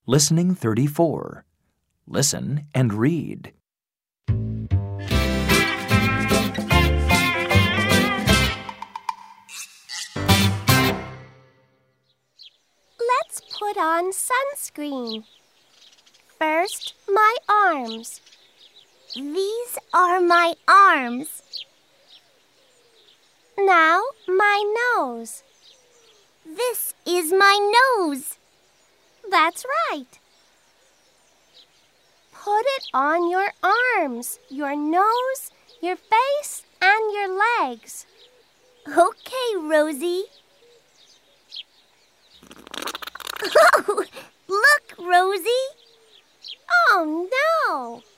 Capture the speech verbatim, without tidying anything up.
Listening thirty-four. Listen and read. Let's put on sunscreen. First, my arms. These are my arms. Now, my nose. This is my nose. That's right. Put it on your arms, your nose, your face, and your legs. Okay, Rosie. Oh, look, Rosie. Oh, no.